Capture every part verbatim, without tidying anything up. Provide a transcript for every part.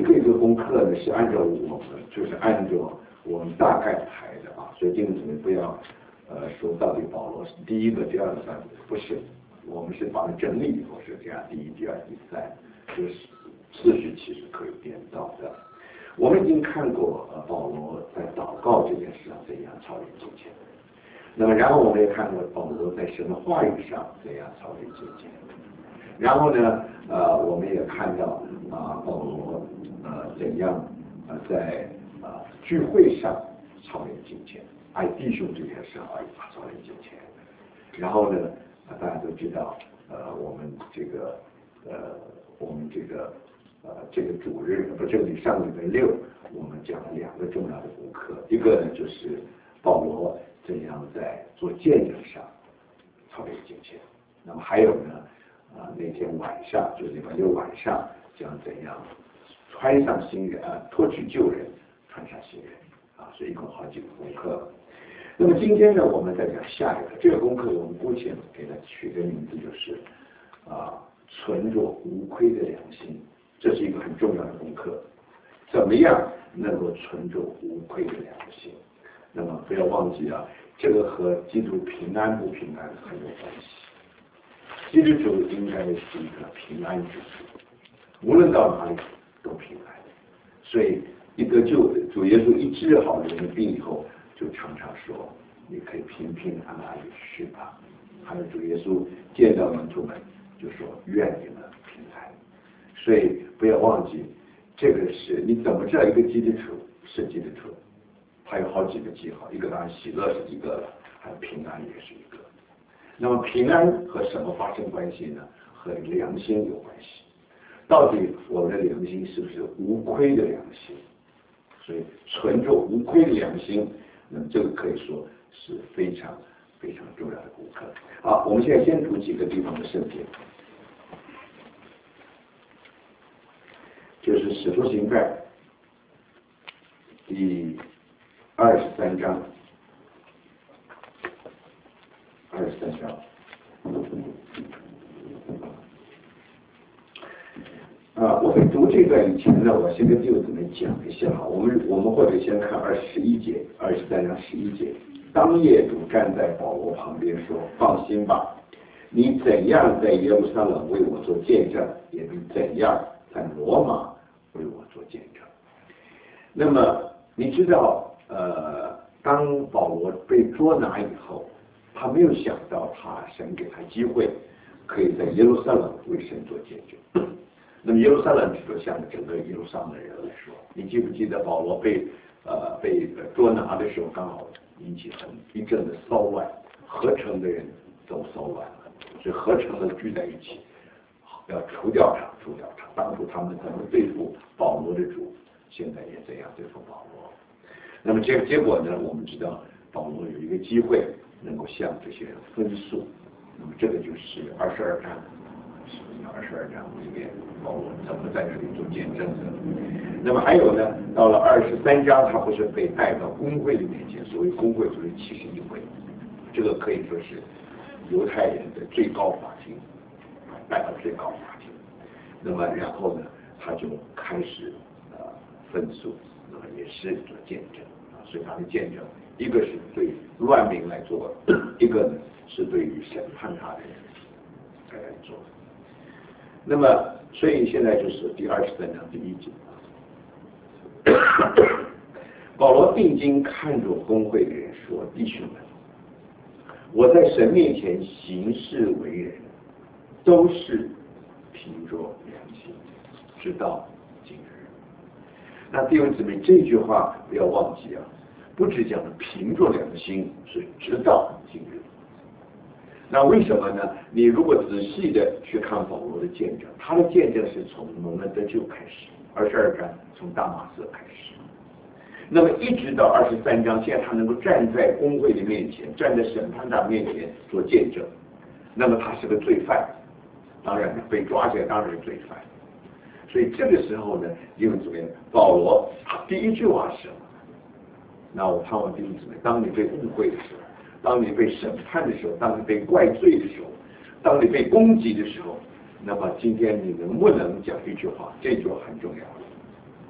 一个一个功课呢是按照我们就是按照我们大概排的啊，所以弟兄姊妹不要呃说到底保罗是第一个、第二个、三个，不是，我们是把它整理以后是这样，第一、第二、第三，就是次序其实可以颠倒的。我们已经看过呃保罗在祷告这件事上怎样操练金钱，那么然后我们也看过保罗在神的话语上怎样操练金钱，然后呢呃我们也看到啊、呃、保罗呃怎样呃在啊、呃、聚会上操练金钱，爱弟兄这件事上爱操练金钱，然后呢啊、呃、大家都知道呃我们这个呃我们这个呃，这个主日不，这里上礼拜六我们讲了两个重要的功课，一个呢就是保罗怎样在做见证上操练金钱，那么还有呢啊、呃、那天晚上就是礼拜六晚上讲怎样穿上新人啊，脱去旧人，穿上新人啊，所以一共好几个功课。那么今天呢，我们再讲下一个，这个功课我们姑且给它取个名字，就是啊存着无亏的良心。这是一个很重要的功课，怎么样能够存着无愧的良心？那么不要忘记啊，这个和基督平安不平安很有关系。基督徒应该是一个平安之主，无论到哪里都平安。所以一得救，主耶稣一治好人的病以后，就常常说：“你可以平平安安的去吧。”还有主耶稣见到门徒们，就说：“愿你们平安。”所以不要忘记，这个是你怎么知道一个基督徒是基督徒？它有好几个记号，一个当然喜乐是一个了，还有平安也是一个。那么平安和什么发生关系呢？和良心有关系。到底我们的良心是不是无亏的良心？所以存着无亏的良心，那么这个可以说是非常非常重要的功课。好，我们现在先读几个地方的圣经。就是《使徒行传》第二十三章，二十三章。啊，我在读这段以前呢，我先跟弟兄姊妹讲一下哈。我们我们或者先看二十一节，二十三章十一节。当夜主站在保罗旁边说：“放心吧，你怎样在耶路撒冷为我做见证，也必怎样在罗马为我做见证。”那么你知道，呃，当保罗被捉拿以后，他没有想到他神给他机会，可以在耶路撒冷为神做见证。那么耶路撒冷就向整个耶路撒冷的人来说，你记不记得保罗被呃被捉拿的时候，刚好引起很一阵的骚乱，合成的人都骚乱了，所以合成的聚在一起。要除掉他，除掉他。当初他们怎么对付保罗的主，现在也这样对付保罗。那么这个结果呢？我们知道保罗有一个机会能够向这些人分诉。那么这个就是二十二章，二十二章里面保罗怎么在这里做见证的。那么还有呢，到了二十三章，他不是被带到公会的面前，所谓公会就是七十一会，这个可以说是犹太人的最高法庭。带到最高法庭，那么然后呢，他就开始呃分诉，那么也是做见证啊，所以他的见证，一个是对乱民来做，一个呢是对于审判他的人来做。那么，所以现在就是第二十三章第一节，保罗定睛看着公会的人说：“弟兄们，我在神面前行事为人。”都是凭着良心，直到今日。那弟兄姊妹，这句话不要忘记啊，不只讲了凭着良心，是直到今日。那为什么呢？你如果仔细的去看保罗的见证，他的见证是从蒙恩得救开始，二十二章从大马色开始，那么一直到二十三章，现在他能够站在公会的面前，站在审判长面前做见证，那么他是个罪犯。当然被抓起来当然是罪犯，所以这个时候呢，弟兄姊妹，保罗他第一句话是什么？那我盼望弟兄姊妹，当你被误会的时候，当你被审判的时候，当你被怪罪的时候，当你被攻击的时候，那么今天你能不能讲一句话？这句话很重要。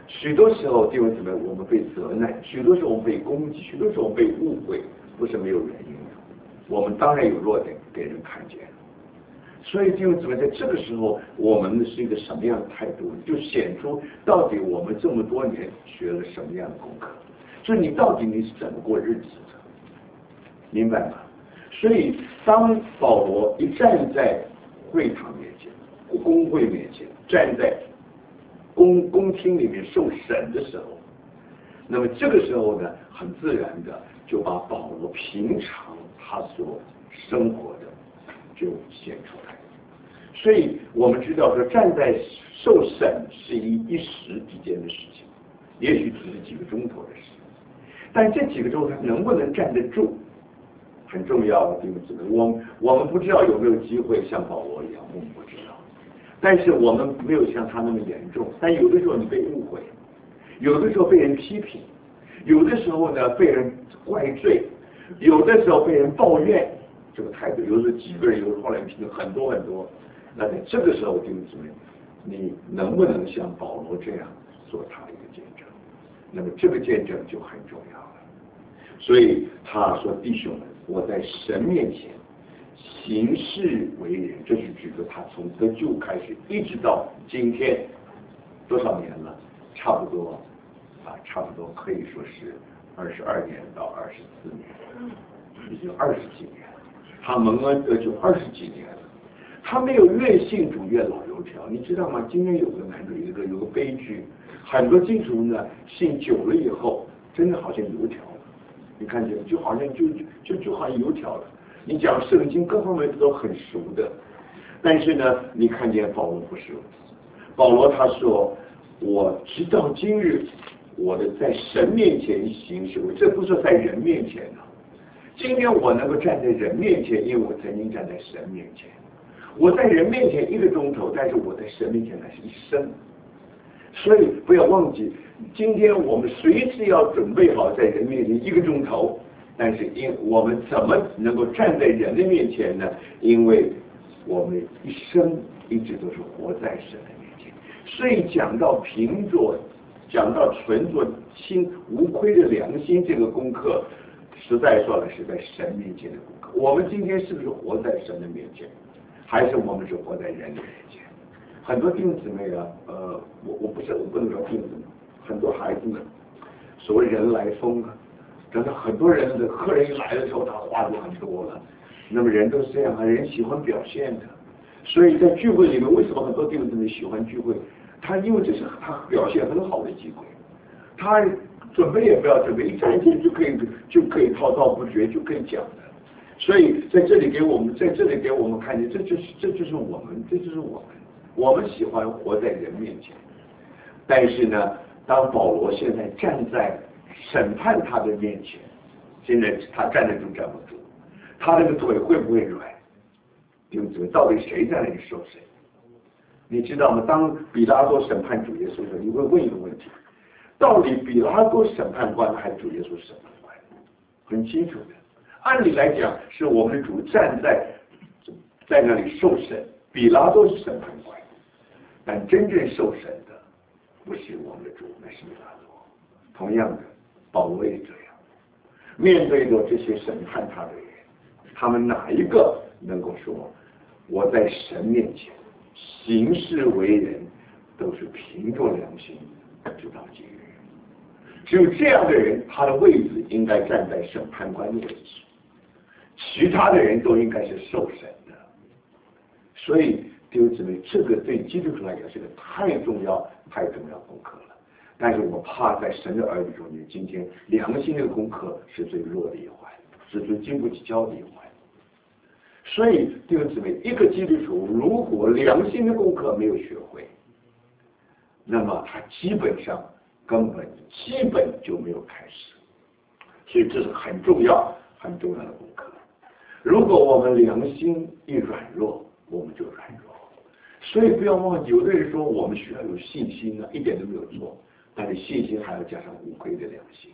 许多时候弟兄姊妹，我们被责难，许多时候我们被攻击，许多时候我们被误会，不是没有原因的。我们当然有弱点给人看见。所以弟兄姊妹，在这个时候，我们是一个什么样的态度，就显出到底我们这么多年学了什么样的功课。就是你到底你是怎么过日子的，明白吗？所以当保罗一站在会堂面前、公会面前，站在公公厅里面受审的时候，那么这个时候呢，很自然的就把保罗平常他所生活的就显出来。所以我们知道说，站在受审是一一时之间的事情，也许只是几个钟头的事，但这几个钟头能不能站得住，很重要的，弟兄姊妹。我我们不知道有没有机会像保罗一样，我们不知道。但是我们没有像他那么严重。但有的时候你被误会，有的时候被人批评，有的时候呢被人怪罪，有的时候被人抱怨，这个态度，有的时候几个人，有的后来批评很多很多。那在这个时候，弟兄姊妹，你能不能像保罗这样做他的一个见证？那么这个见证就很重要了。所以他说：“弟兄们，我在神面前行事为人，这是指的他从得救开始，一直到今天多少年了？差不多啊，差不多可以说是二十二年到二十四年，已经二十几年。他蒙恩得救二十几年了。”他没有越信主越老油条，你知道吗？今天有个男主，有个有个悲剧，很多基督徒呢信久了以后，真的好像油条了，你看见就好像就就就好像油条了。你讲圣经各方面都很熟的，但是呢，你看见保罗不是，保罗他说：“我直到今日，我的在神面前行事，这不是在人面前呢。今天我能够站在人面前，因为我曾经站在神面前。”我在人面前一个钟头，但是我在神面前那是一生。所以不要忘记，今天我们随时要准备好在人面前一个钟头，但是因我们怎么能够站在人的面前呢？因为我们一生一直都是活在神的面前。所以讲到凭着，讲到存着心无亏的良心这个功课，实在说了是在神面前的功课。我们今天是不是活在神的面前？还是我们是活在人的面前？很多弟兄姊妹啊，呃，我我不是我不能说弟兄姊妹，很多孩子们，所谓人来疯啊，真的很多人的客人一来的时候，他话就很多了。那么人都是这样啊，人喜欢表现的，所以在聚会里面，为什么很多弟兄姊妹喜欢聚会？他因为这是他表现很好的机会，他准备也不要准备，一站进就可以就可以滔滔不绝，就可以讲的。所以在这里给我们，在这里给我们看见，这就是这就是我们，这就是我们，我们喜欢活在人面前。但是呢，当保罗现在站在审判他的面前，现在他站得住站不住，他那个腿会不会软？弟兄姊妹，到底谁在那里受谁？你知道吗？当比拉多审判主耶稣的时候，你会问一个问题：到底比拉多审判官还是主耶稣审判官？很清楚的。按理来讲，是我们的主站在在那里受审，比拉多是审判官，但真正受审的不是我们的主，那是比拉多。同样的，保罗也这样，面对着这些审判他的人，他们哪一个能够说我在神面前行事为人都是凭着良心直到今日？只有这样的人，他的位置应该站在审判官的位置。其他的人都应该是受审的。所以弟兄姊妹，这个对基督徒来讲是个太重要太重要功课了。但是我怕在神的儿女中间，今天良心的功课是最弱的一环，是最经不起教的一环。所以弟兄姊妹，一个基督徒如果良心的功课没有学会，那么他基本上根本基本就没有开始。所以这是很重要很重要的功课。如果我们良心一软弱，我们就软弱。所以不要忘记，有的人说我们需要有信心呢，一点都没有错，但是信心还要加上无愧的良心。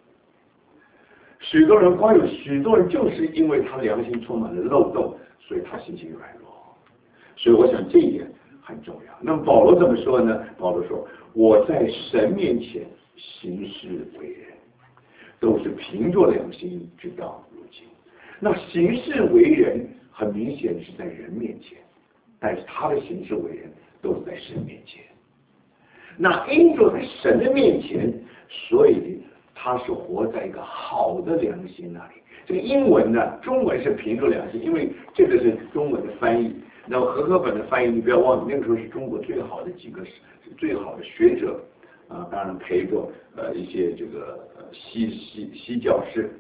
许多人光有许多人就是因为他良心充满了漏洞，所以他信心软弱。所以我想这一点很重要。那么保罗怎么说呢？保罗说：“ 我在神面前行事为人，都是凭着良心直到如今。那行事为人很明显是在人面前，但是他的行事为人都是在神面前。那因着在神的面前，所以他是活在一个好的良心那里。这个英文呢，中文是凭着良心，因为这个是中文的翻译。那么和合本的翻译，你不要忘记，那个时候是中国最好的几个最好的学者啊，当然陪着呃一些这个呃西西西教士、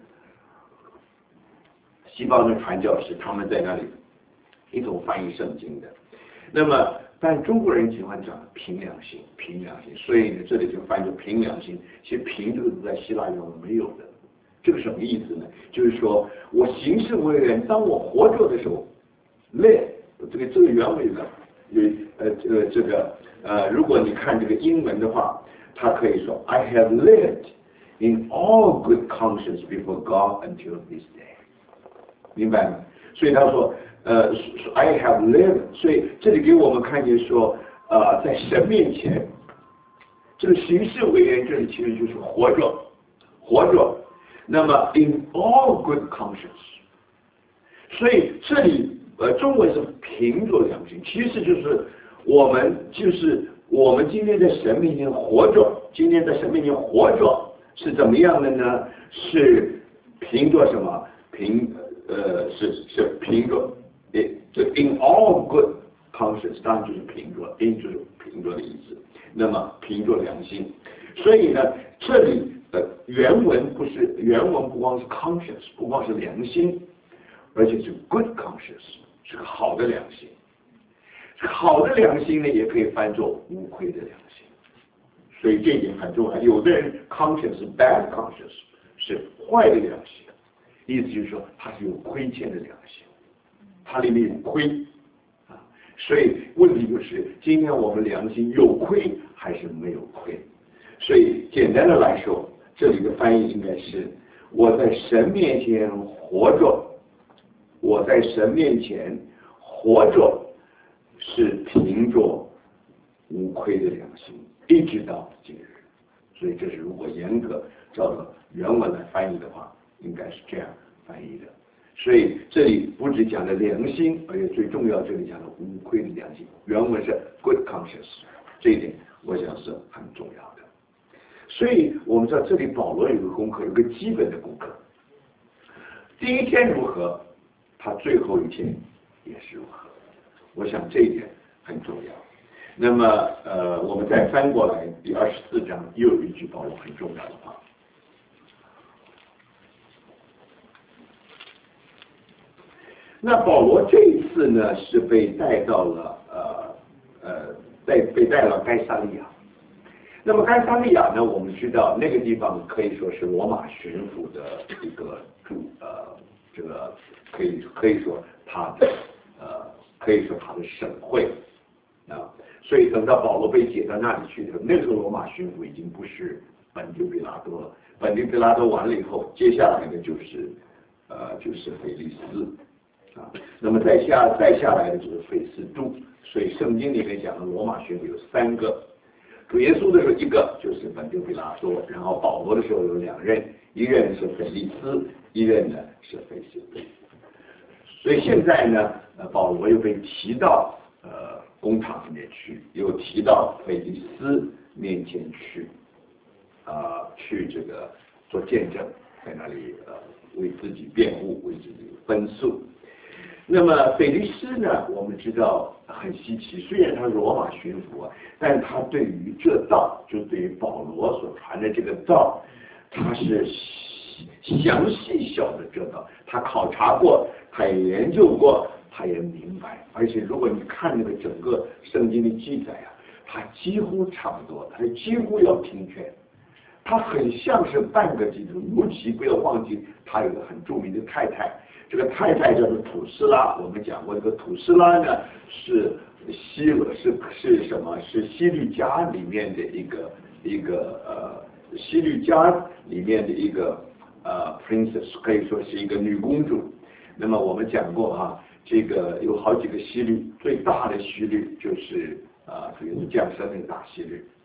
西方的传教士，他们在那里一同翻译圣经的。那么，但中国人喜欢讲凭良心，凭良心，所以呢，这里就翻译成凭良心。其实凭这个字在希腊语中没有的，这个什么意思呢？就是说我行事为人，当我活着的时候 ，live 这个这个原文呢，有呃这个这个呃，如果你看这个英文的话，它可以说 I have lived in all good conscience before God until this day， 明白吗？所以他说。呃 ，I have lived， 所以这里给我们看见说，呃，在神面前，这个行事为人，这里其实就是活着，活着。那么 in all good conscience， 所以这里呃中文是凭着良心，其实就是我们就是我们今天在神面前活着，今天在神面前活着是怎么样的呢？是凭着什么？凭呃是是凭着。这 in all good conscience 当然就是凭着 in 就是凭着的意思，那么凭着良心，所以呢，这里的原文不是原文不光是 conscience， 不光是良心，而且是 good conscience， 是个好的良心。好的良心呢，也可以翻作无愧的良心，所以这一点很重要。有的人 conscience 是 bad conscience， 是坏的良心，意思就是说他是有亏欠的良心。它里面有亏啊，所以问题就是今天我们良心有亏还是没有亏？所以简单的来说，这里的翻译应该是我在神面前活着，我在神面前活着是凭着无愧的良心，一直到今日。所以这是如果严格照着原文来翻译的话，应该是这样翻译的。所以这里不只讲了良心，而且最重要，这里讲了无愧的良心。原文是 good conscience， 这一点我想是很重要的。所以我们知道这里保罗有个功课，有个基本的功课。第一天如何，他最后一天也是如何。我想这一点很重要。那么呃，我们再翻过来第二十四章，又有一句保罗很重要的话。那保罗这一次呢，是被带到了呃呃，带被带到该撒利亚。那么该撒利亚呢，我们知道那个地方可以说是罗马巡抚的一个主呃，这个可以可以说他的呃，可以说他的省会啊。所以等到保罗被解到那里去的时候，那个时候罗马巡抚已经不是本丢比拉多了。本丢比拉多完了以后，接下来的就是呃就是腓利斯。啊，那么再下再下来的就是费斯都，所以圣经里面讲的罗马巡抚有三个，主耶稣的时候一个就是本丢比拉多，然后保罗的时候有两任，一任是腓利斯，一任呢是费斯都。所以现在呢，呃，保罗又被提到呃公堂里面去，又提到腓利斯面前去，啊、呃，去这个做见证，在那里呃为自己辩护，为自己分诉。那么腓利斯呢，我们知道很稀奇，虽然他是罗马巡抚啊，但是他对于这道，就对于保罗所传的这个道，他是详细晓得这道，他考察过，他也研究过，他也明白。而且如果你看那个整个圣经的记载啊，他几乎差不多，他几乎要听劝。他很像是半个基督徒，尤其不要忘记他有个很著名的太太。这个太太叫做土斯拉，我们讲过，这个土斯拉呢是西是是什么？是西律家里面的一个一个呃西律家里面的一个呃 princess， 可以说是一个女公主。那么我们讲过哈，这个有好几个西律，最大的西律就是啊，主要是降生那个大西律。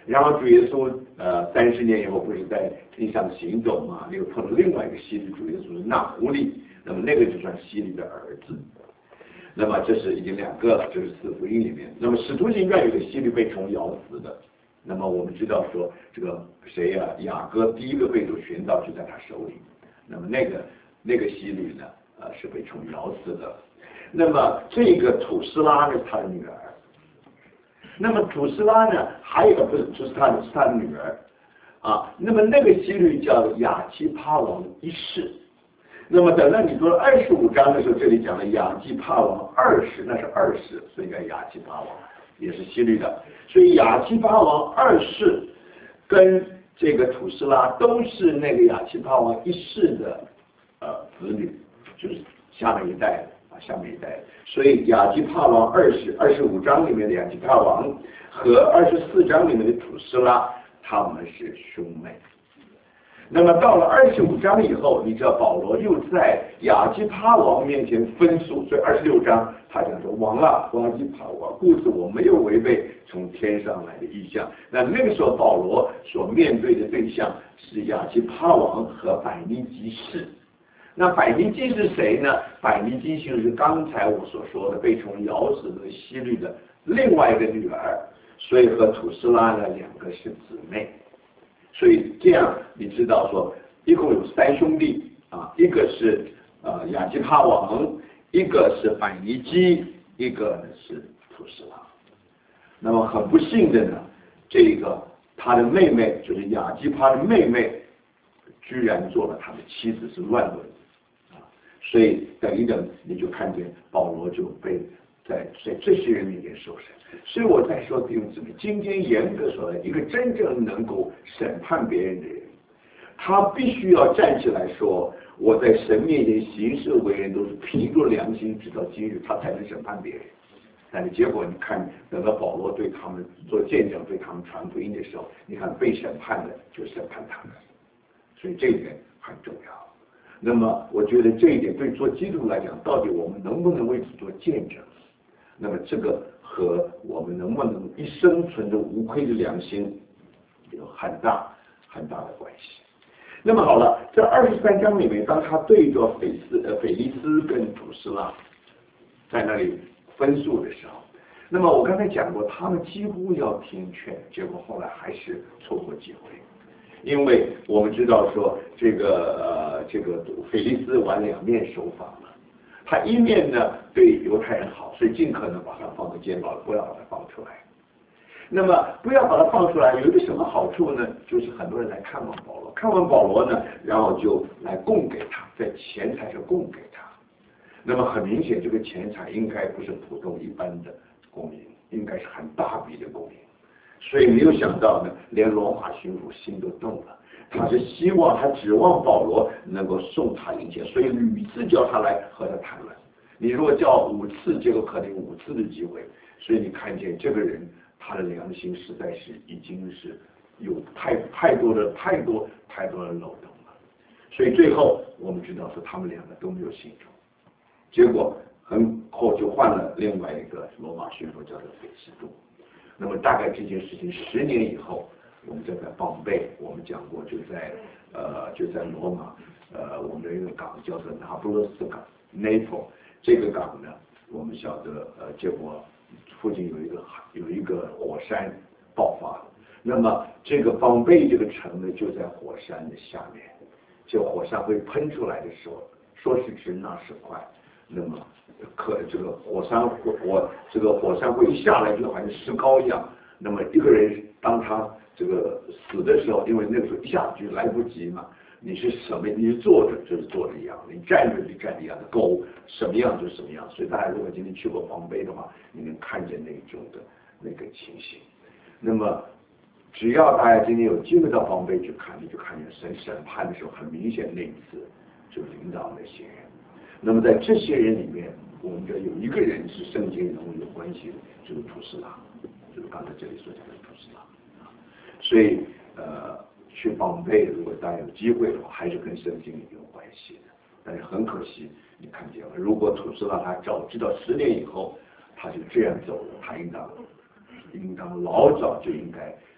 然后主耶稣呃三十年以后不是在地上行走嘛，又碰到另外一个希律主耶稣是纳狐狸，那么那个就算希律的儿子。那么这是已经两个了，这是四福音里面。那么使徒行传有个希律被虫咬死的，那么我们知道说这个谁呀、啊？雅各第一个被主寻到就在他手里，那么那个那个希律呢，呃是被虫咬死的。那么这个土斯拉呢是他的女儿，那么土斯拉呢还有一个不是就是他的是他的女儿啊，那么那个希律叫亚基帕王一世。那么等到你读了二十五章的时候，这里讲了亚基帕王二世，那是二世，所以叫亚基帕王，也是希律的。所以亚基帕王二世跟这个土斯拉都是那个亚基帕王一世的呃子女，就是下面一代啊，下面一代。所以亚基帕王二世二十五章里面的亚基帕王和二十四章里面的土斯拉，他们是兄妹。那么到了二十五章以后，你知道保罗又在亚基帕王面前分诉，所以二十六章他讲说王啊，王亚基帕王，故此我没有违背从天上来的意象。那那个时候保罗所面对的对象是亚基帕王和百尼基士。那百尼基是谁呢？百尼基就是刚才我所说的被虫咬死的希律的另外一个女儿，所以和土斯拉呢两个是姊妹。所以这样你知道说，一共有三兄弟啊，一个是呃亚基帕王，一个是百尼基，一个呢是土斯拉。那么很不幸的呢，这个他的妹妹就是亚基帕的妹妹，居然做了他的妻子，是乱伦啊。所以等一等，你就看见保罗就被在在这些人里面受审。所以我在说弟兄姊妹，今天严格说来，一个真正能够审判别人的人，他必须要站起来说，我在神面前行事为人都是凭着良心，直到今日，他才能审判别人。但是结果你看，等到保罗对他们做见证，对他们传福音的时候，你看被审判的就审判他们，所以这一点很重要。那么我觉得这一点对做基督徒来讲，到底我们能不能为此做见证？那么这个和我们能不能一生存着无愧的良心有很大很大的关系。那么好了，这二十三章里面，当他对着腓斯呃腓利斯跟土斯拉在那里分诉的时候，那么我刚才讲过，他们几乎要听劝，结果后来还是错过机会。因为我们知道说这个呃这个腓利斯玩两面手法嘛，他一面呢对犹太人好，所以尽可能把他放在监牢，不要把他放出来。那么不要把他放出来，有一个什么好处呢？就是很多人来看望保罗，看望保罗呢，然后就来供给他，在钱财上供给他。那么很明显，这个钱财应该不是普通一般的供应，应该是很大笔的供应。所以没有想到呢，连罗马巡抚心都动了，他是希望他指望保罗能够送他一切，所以屡次叫他来和他谈论。你如果叫五次，结果可能有五次的机会。所以你看见这个人，他的良心实在是已经是有太太多的太多太多的漏洞了。所以最后我们知道说他们两个都没有信主，结果很后就换了另外一个罗马巡抚叫做腓斯都。那么大概这件事情十年以后，我们就在邦贝，我们讲过，就在呃就在罗马，呃我们有一个港叫做那不勒斯港 （Naples）， 这个港呢，我们晓得呃结果附近有一个有一个火山爆发了。那么这个邦贝这个城呢，就在火山的下面，这火山会喷出来的时候，说是直那是快，那么可这个火山火火这个火山会一下来就好像石膏一样。那么一个人当他这个死的时候，因为那个时候一下就来不及嘛，你是什么？你是坐着就是坐着一样，你站着就站着一样的，狗什么样就什么样。所以大家如果今天去过邦贝的话，你能看见那种的那个情形。那么只要大家今天有机会到邦贝去看，你就看见神审判的时候，很明显那一次就领导那些人。那么在这些人里面，我们这有一个人是圣经人物有关系的，就是土斯拉，就是刚才这里所讲的土斯拉。所以呃，去邦贝，如果大家有机会的话，还是跟圣经有关系的。但是很可惜，你看见了，如果土斯拉他早知道十年以后他就这样走了，他应当应当老早就应该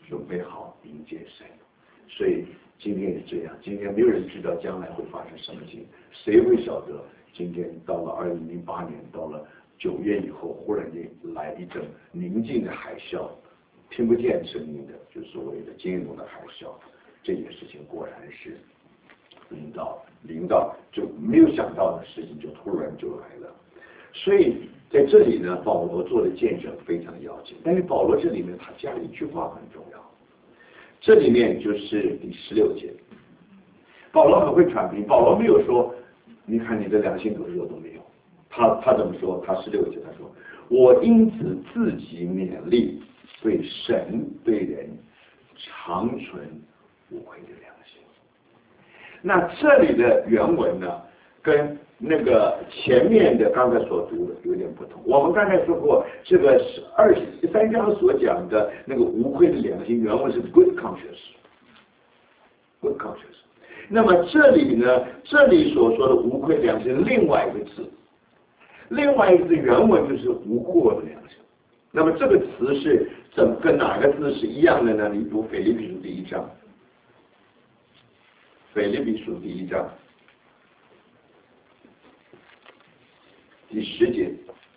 准备好迎接神。所以今天也是这样，今天没有人知道将来会发生什么情，谁会晓得今天到了二零零八年，到了九月以后，忽然间来一阵宁静的海啸，听不见声音的，就是所谓的金融的海啸。这件事情果然是领导领导就没有想到的事情，就突然就来了。所以在这里呢，保罗做的见证非常要紧。但是保罗这里面他加了一句话很重要，这里面就是第十六节。保罗很会传评，保罗没有说，你看你的良心有肉都没有。他他怎么说？他十六节他说，我因此自己勉励，对神对人长存无愧的良心。那这里的原文呢，跟那个前面的刚才所读的有点不同。我们刚才说过，这个是二十三章所讲的那个无愧的良心，原文是 good conscience，good conscience。那么这里呢，这里所说的无愧良心，另外一个字，另外一个字原文就是无过的良心。那么这个词是怎么跟哪个字是一样的呢？你读腓立比书第一章，腓立比书第一章第十节，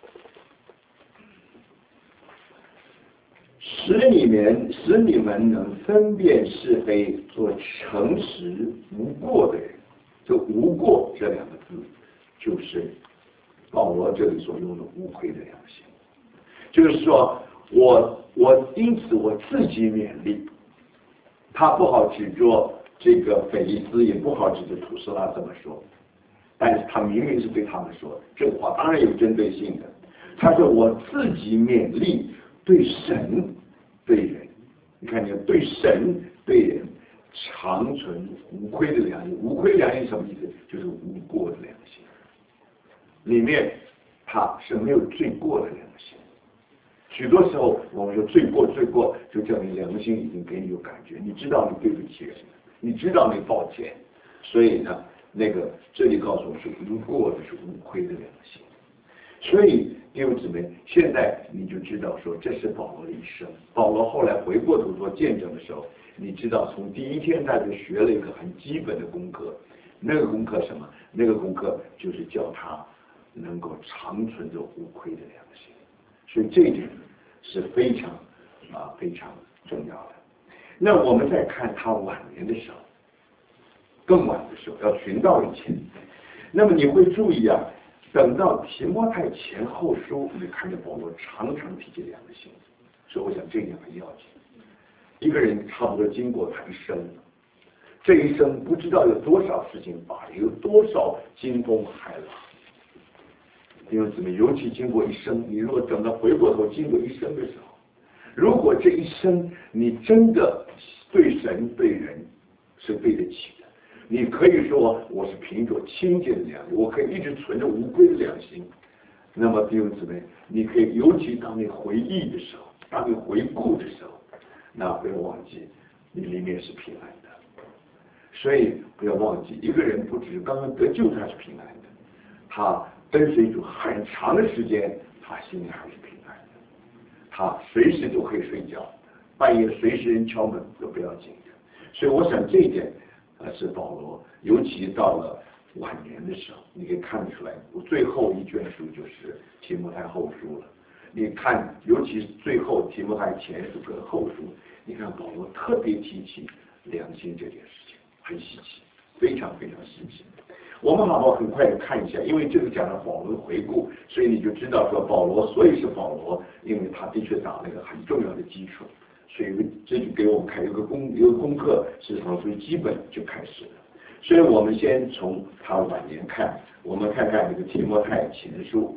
使你们使你们能分辨是非，做诚实无过的人。这无过这两个字，就是保罗这里所用的无愧的良心。就是说我我因此我自己勉励，他不好指着这个腓利斯，也不好指着土斯拉这么说，但是他明明是对他们说的，这话当然有针对性的。他说我自己勉励，对神对人，你看你对神对人长存无愧的良心。无愧良心什么意思？就是无过的良心，里面他是没有罪过的良心。许多时候我们说罪过罪过，就叫你良心已经给你有感觉，你知道你对不起人，你知道你抱歉。所以呢，那个这里告诉我是无过的，是无愧的良心。所以弟兄姊妹，现在你就知道说这是保罗的一生。保罗后来回过头做见证的时候，你知道从第一天他就学了一个很基本的功课，那个功课什么？那个功课就是叫他能够长存着无愧的良心。所以这一点是非常啊非常重要的。那我们再看他晚年的时候，更晚的时候，要寻道以前，那么你会注意啊，等到提摩太前后书，你看见保罗常常提及良心，所以我想这一点很要紧。一个人差不多经过他一生，这一生不知道有多少事情发生，有多少惊风骇浪。因为怎么，尤其经过一生，你如果等到回过头经过一生的时候，如果这一生你真的对神对人是对得起的，你可以说我是凭着清洁的良心，我可以一直存着无愧的良心。那么弟兄姊妹，你可以尤其当你回忆的时候，当你回顾的时候，那不要忘记你里面是平安的。所以不要忘记，一个人不只是刚刚得救他是平安的，他跟随主很长的时间，他心里还是平安的。他随时都可以睡觉，半夜随时人敲门都不要紧的。所以我想这一点呃是保罗，尤其到了晚年的时候，你可以看得出来。我最后一卷书就是提摩太后书了。你看，尤其是最后提摩太前书跟后书，你看保罗特别提起良心这件事情，很稀奇，非常非常稀奇。我们好好很快的看一下，因为这个讲了保罗的回顾，所以你就知道说保罗，所以是保罗，因为他的确打了一个很重要的基础，所以这就给我们看一个功一个功课，事实上最基本就开始了。所以我们先从他晚年看，我们看看这个提摩太前书。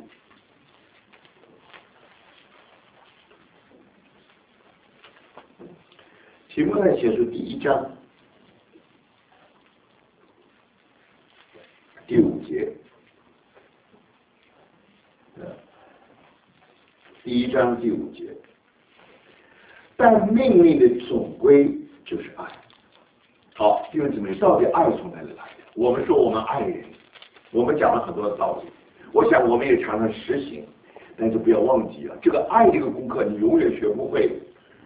提摩太前书第一章第五节，第一章第五节，但命令的总归就是爱。好，弟兄姊妹，到底爱从哪里来的？我们说我们爱人，我们讲了很多的道理，我想我们也常常实行，但是不要忘记啊，这个爱这个功课你永远学不会，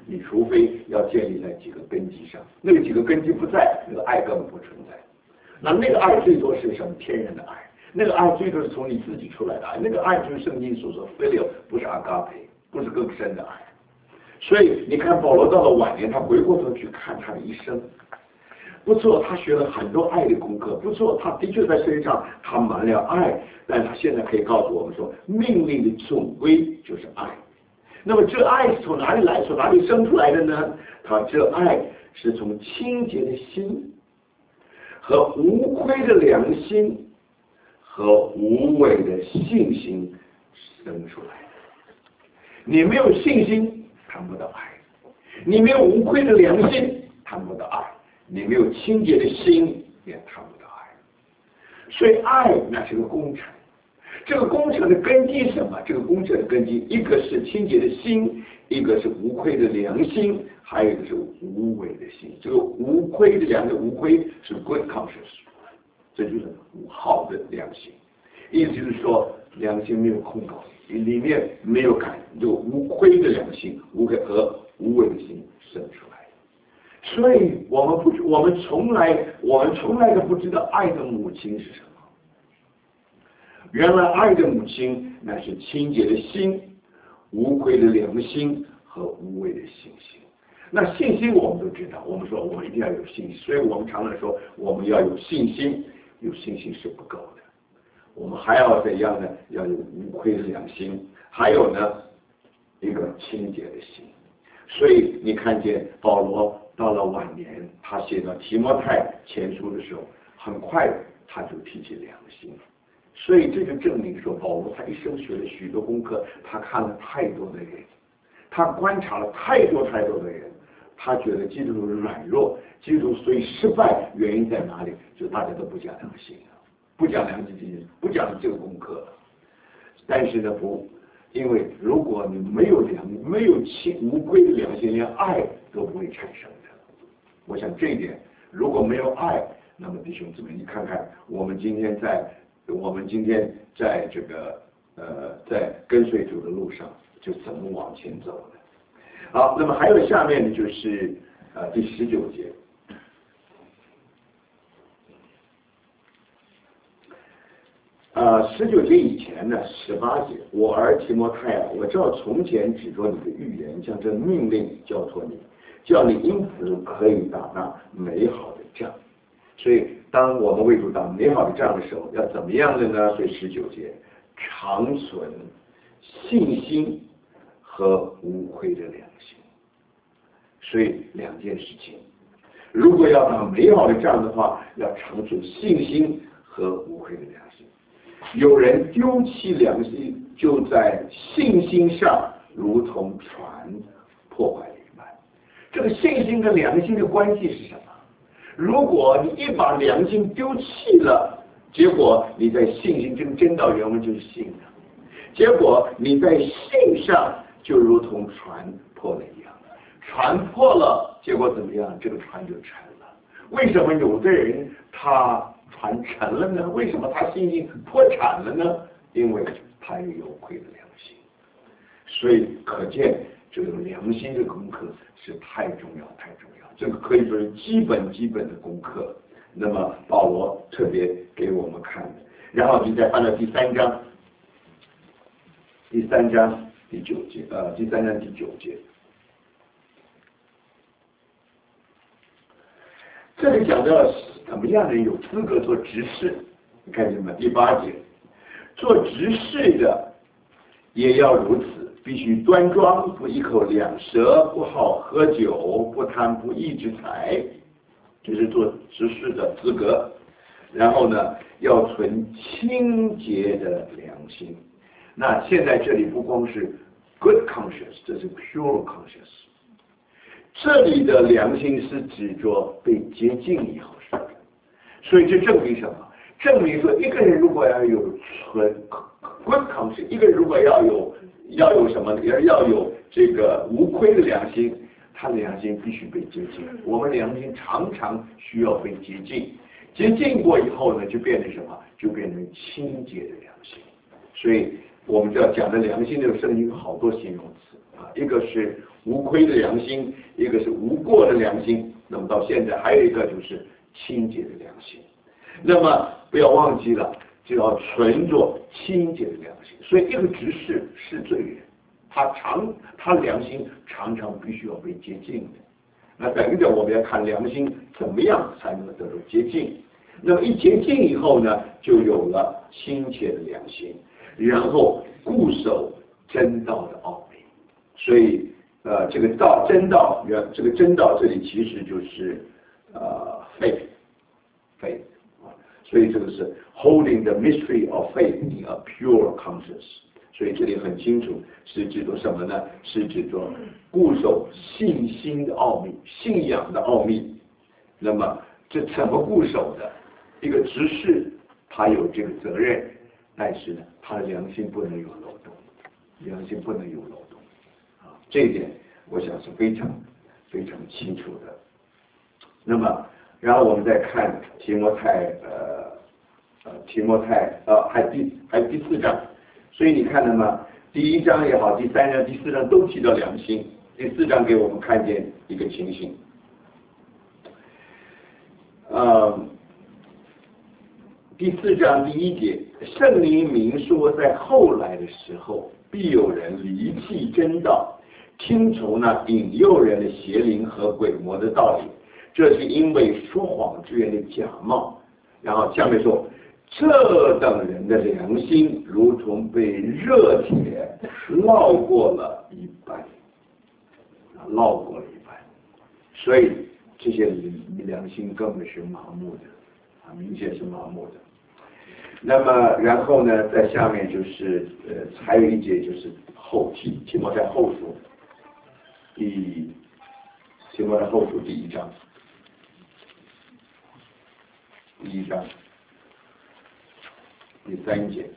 你除非要建立在几个根基上，那个几个根基不在，那个爱根本不存在。那那个爱最多是什么？天然的爱，那个爱最多是从你自己出来的爱，那个爱就是圣经所说 filial， 不是阿嘎培，不是更深的爱。所以你看保罗到了晚年，他回过头去看他的一生，不错，他学了很多爱的功课，不错，他的确在身上他满了爱，但他现在可以告诉我们说，命令的总归就是爱。那么这爱是从哪里来，从哪里生出来的呢？他这爱是从清洁的心和无亏的良心和无伪的信心生出来的。你没有信心，谈不到爱；你没有无愧的良心，谈不到爱；你没有清洁的心，也谈不到爱。所以爱那是个工程，这个工程的根基是什么？这个工程的根基，一个是清洁的心，一个是无愧的良心，还有一个是无伪的心。这个无愧的良心，无愧是 good conscience， 这就是好的良心。意思就是说，良心没有控告，里面没有感，就无愧的良心，无愧和无伪的心生出来。所以我们不，我们从来，我们从来都不知道爱的母亲是什么。原来爱的母亲乃是清洁的心、无愧的良心和无伪的信心。那信心我们都知道，我们说我们一定要有信心，所以我们常常说我们要有信心，有信心是不够的。我们还要怎样呢？要有无愧的良心，还有呢一个清洁的心。所以你看见保罗到了晚年，他写到提摩太前书的时候，很快他就提起良心。所以这就证明说，保罗他一生学了许多功课，他看了太多的人，他观察了太多太多的人，他觉得基督徒软弱，基督徒所以失败原因在哪里？就大家都不讲良心了，不讲良心，不讲这个功课。但是呢，不，因为如果你没有良，没有清无愧的良心，连爱都不会产生的。我想这一点，如果没有爱，那么弟兄姊妹，你看看我们今天在。我们今天在这个呃，在跟随主的路上，就怎么往前走呢？好，那么还有下面的就是呃第十九节，呃十九节以前呢，十八节，我儿提摩太啊，我照从前指着你的预言，将这命令交托你，叫你因此可以打那美好的仗。所以，当我们为主打美好的仗的时候，要怎么样的呢？所以十九节，长存信心和无愧的良心。所以两件事情，如果要打美好的仗的话，要长存信心和无愧的良心。有人丢弃良心，就在信心上如同船破坏了一般。这个信心跟良心的关系是什么？如果你一把良心丢弃了，结果你在信心，这个真道原文就是信了，结果你在信上就如同船破了一样，船破了，结果怎么样？这个船就沉了。为什么有的人他船沉了呢？为什么他信心破产了呢？因为他有愧的良心。所以可见这个良心的功课是太重要太重要，这个可以说是基本基本的功课。那么保罗特别给我们看的，然后你再翻到第三章，第三章第九节，呃，第三章第九节，这里讲到什么样的人有资格做执事？你看见没？第八节，做执事的也要如此。必须端庄，不一口两舌，不好喝酒，不贪不义之财，这是做执事的资格。然后呢，要存清洁的良心。那现在这里不光是 good conscience， 这是 pure conscience。这里的良心是指着被洁净以后是的。所以这证明什么？证明说，一个人如果要有存 good conscience， 一个人如果要有要有什么？要有这个无愧的良心，他的良心必须被洁净。我们良心常常需要被洁净，洁净过以后呢，就变成什么？就变成清洁的良心。所以我们要讲的良心，这个圣经有好多形容词啊，一个是无亏的良心，一个是无过的良心。那么到现在还有一个就是清洁的良心。那么不要忘记了，就要存着清洁的良心。所以一个执事是罪人，他常他良心常常必须要被洁净的。那等着我们要看良心怎么样才能得到洁净。那么一洁净以后呢，就有了清洁的良心，然后固守真道的奥秘。所以呃，这个道真道，原这个真道这里其实就是呃 faith faith 啊，所以这个是 holding the mystery of faith in a pure conscience。所以这里很清楚是指着什么呢？是指着固守信心的奥秘，信仰的奥秘。那么这怎么固守的？一个执事他有这个责任，但是呢，他的良心不能有漏洞，良心不能有漏洞啊，这一点我想是非常非常清楚的。那么，然后我们再看提摩太呃呃提摩太呃还第还有第四章。所以你看了吗？第一章也好，第三章、第四章都提到良心。第四章给我们看见一个情形，呃，第四章第一节，圣灵明说，在后来的时候，必有人离弃真道，听从那引诱人的邪灵和鬼魔的道理，这是因为说谎之人的假冒。然后下面说，这等人的良心如同被热铁烙过了一般，啊，烙过了一般，所以这些良心根本是麻木的，啊，明显是麻木的。那么然后呢，在下面就是呃，还有一节就是后提提摩太后书，第提摩太后书第一章，第一章。第三节，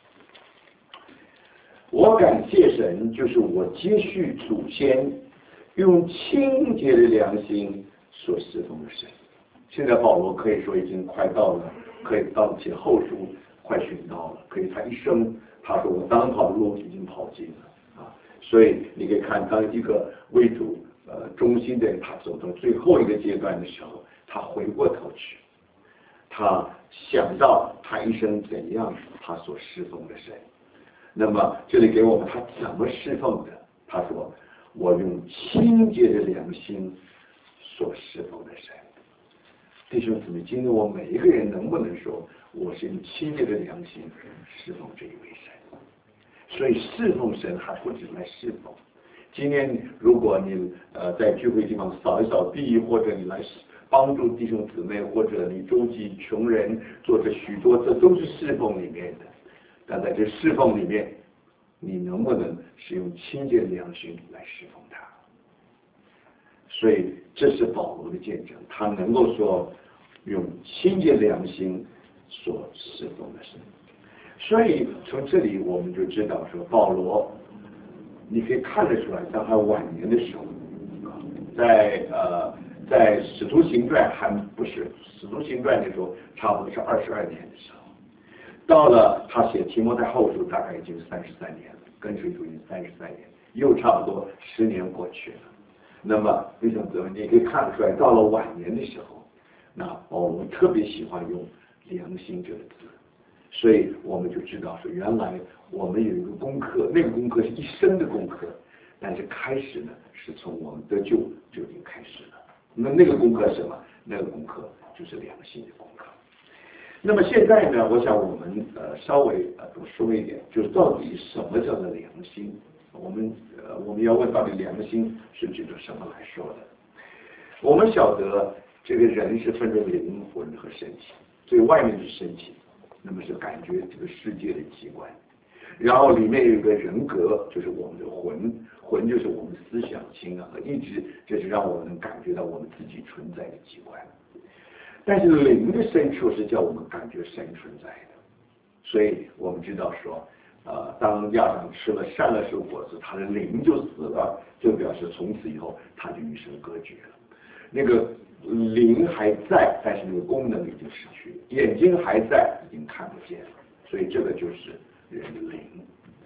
我感谢神，就是我接续祖先用清洁的良心所侍奉的神。现在保罗可以说已经快到了，可以到写后书快寻到了，可以他一生他说我当跑的路已经跑尽了啊，所以你可以看当一个为主呃忠心的人，他走到最后一个阶段的时候，他回过头去。他想到他一生怎样他所侍奉的神，那么这里给我们他怎么侍奉的？他说：“我用清洁的良心所侍奉的神。”弟兄姊妹，今天我们每一个人能不能说我是用清洁的良心侍奉这一位神？所以侍奉神还不止来侍奉。今天如果你呃在聚会地方扫一扫地，或者你来帮助弟兄姊妹，或者你周济穷人，做着许多，这都是侍奉里面的。但在这侍奉里面，你能不能使用清洁的良心来侍奉他？所以这是保罗的见证，他能够说用清洁良心所侍奉的神。所以从这里我们就知道说，保罗你可以看得出来，当他晚年的时候，在呃。在使徒行传还不是使徒行传的时候，差不多是二十二年的时候，到了他写提摩太后书，大概已经三十三年了，跟随主已经三十三年，又差不多十年过去了。那么弟兄姊妹，你可以看得出来，到了晚年的时候，那保罗特别喜欢用良心这个字，所以我们就知道说，原来我们有一个功课，那个功课是一生的功课，但是开始呢，是从我们得救就已经开始了。那那个功课是什么？那个功课就是良心的功课。那么现在呢，我想我们呃稍微呃多说一点，就是到底什么叫做良心？我们呃我们要问到底良心是指着什么来说的？我们晓得这个人是分成灵魂和身体，最外面是身体，那么是感觉这个世界的器官，然后里面有一个人格，就是我们的魂。魂就是我们思想、情感和意志，这是让我们感觉到我们自己存在的机关。但是灵的深处是叫我们感觉神存在的，所以我们知道说，呃，当亚当吃了善恶树果子，他的灵就死了，就表示从此以后他就与神隔绝了。那个灵还在，但是那个功能已经失去了，眼睛还在，已经看不见了，所以这个就是人的灵。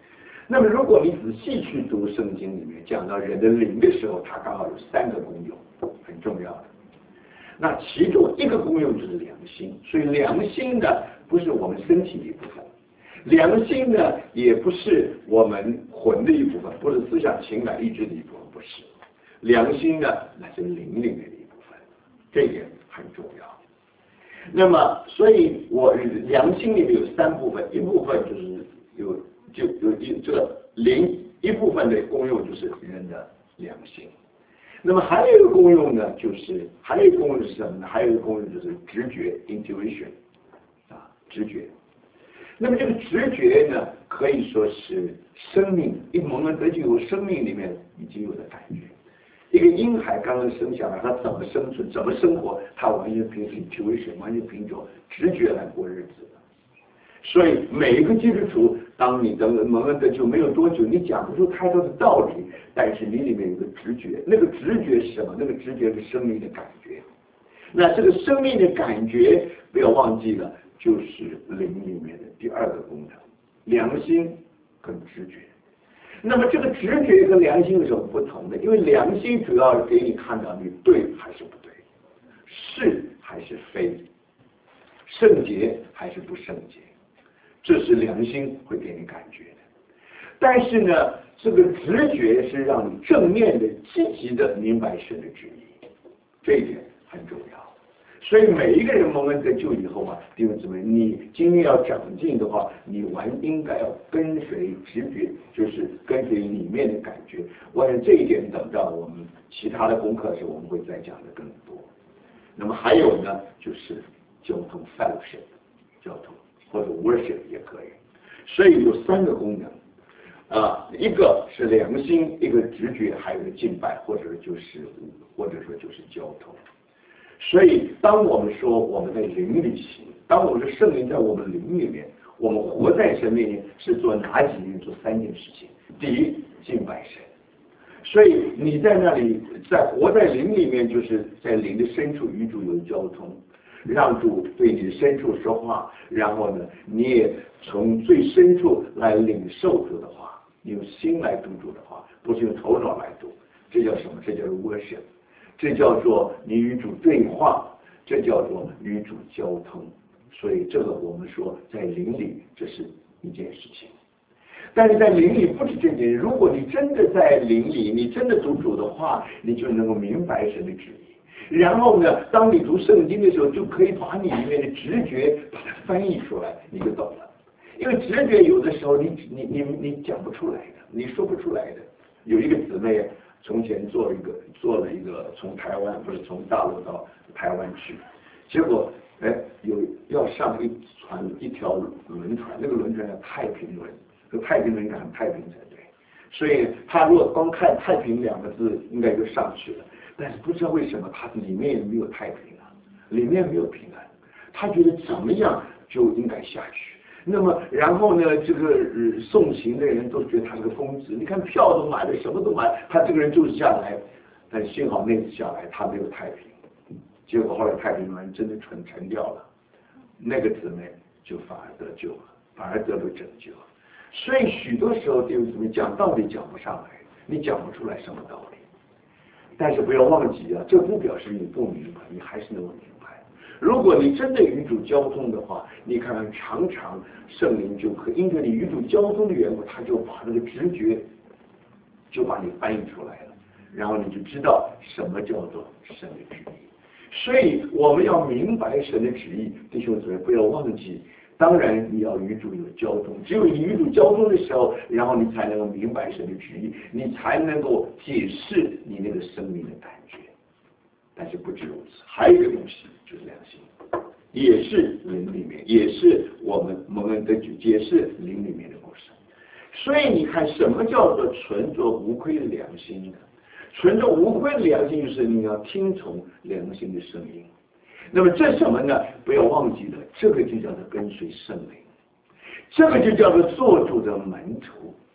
那么如果你仔细去读圣经里面讲到人的灵的时候，它刚好有三个功用，很重要的。那其中一个功用就是良心，所以良心呢不是我们身体的一部分，良心呢也不是我们魂的一部分，不是思想情感意志的一部分，不是。良心呢那是灵里面的一部分，这一点很重要。那么所以我良心里面有三部分，一部分就是有就有一这个灵，一部分的功用就是人的良心。那么还有一个功用呢，就是还有一个功用是什么呢？还有一个功用就是直觉 （intuition） 啊，直觉。那么这个直觉呢，可以说是生命，一蒙恩得救有生命里面已经有的感觉。一个婴孩刚刚生下来，他怎么生存，怎么生活，他完全凭 intuition， 完全凭着直觉来过日子的。所以每一个基督徒，当你的蒙恩得救没有多久，你讲不出太多的道理，但是你里面有个直觉，那个直觉是什么？那个直觉是生命的感觉。那这个生命的感觉，不要忘记了，就是灵里面的第二个功能，良心跟直觉。那么这个直觉跟良心有什么不同的？因为良心主要给你看到你对还是不对，是还是非，圣洁还是不圣洁。这是良心会给你感觉的，但是呢，这个直觉是让你正面的、积极的明白神的旨意，这一点很重要。所以每一个人蒙恩得救以后啊，弟兄姊妹，你今天要长进的话，你完应该要跟随直觉，就是跟随里面的感觉。我想这一点等到我们其他的功课时，我们会再讲的更多。那么还有呢，就是交通 fellowship， 交通。或者 worship 也可以，所以有三个功能，啊，一个是良心，一个直觉，还有一个敬拜，或者就是或者说就是交通。所以当我们说我们在灵里行，当我们的圣灵在我们灵里面，我们活在神里面是做哪几件？做三件事情。第一，敬拜神。所以你在那里，在活在灵里面，就是在灵的深处与主有交通。让主对你的深处说话，然后呢，你也从最深处来领受主的话，你用心来读主的话，不是用头脑来读。这叫什么？这叫 worship， 这叫做你与主对话，这叫做与主交通。所以这个我们说在灵里这是一件事情，但是在灵里不是这件。如果你真的在灵里，你真的读主的话，你就能够明白神的旨意。然后呢，当你读圣经的时候，就可以把你里面的直觉把它翻译出来，你就懂了。因为直觉有的时候你你你你讲不出来的，你说不出来的。有一个姊妹从前做一个做了一个从台湾不是从大陆到台湾去，结果哎有要上一船一条轮船，那个轮船叫太平轮，这太平轮应该很太平才对。所以他如果光看太平两个字，应该就上去了。但是不知道为什么他里面也没有太平啊，里面没有平安，他觉得怎么样就应该下去。那么然后呢，这个、呃、送行的人都觉得他是个疯子，你看票都买了，什么都买，他这个人就是下来。但幸好那次下来他没有太平，结果后来太平轮真的沉沉掉了，那个姊妹就反而得救了，反而得到拯救。所以许多时候弟兄姊妹讲道理讲不上来，你讲不出来什么道理。但是不要忘记啊，这不表示你不明白，你还是能够明白。如果你真的与主交通的话，你看看常常圣灵就可因着你与主交通的缘故，他就把那个直觉就把你翻译出来了，然后你就知道什么叫做神的旨意。所以我们要明白神的旨意，弟兄姊妹不要忘记。当然你要与主有交通，只有你与主交通的时候，然后你才能够明白神的旨意，你才能够解释你那个生命的感觉。但是不止如此，还有一个东西就是良心，也是灵里面，也是我们蒙恩得救，也是灵里面的故事。所以你看，什么叫做存着无愧的良心呢？存着无愧的良心，就是你要听从良心的声音。那么这什么呢？不要忘记了，这个就叫做跟随圣灵，这个就叫做做主的门徒。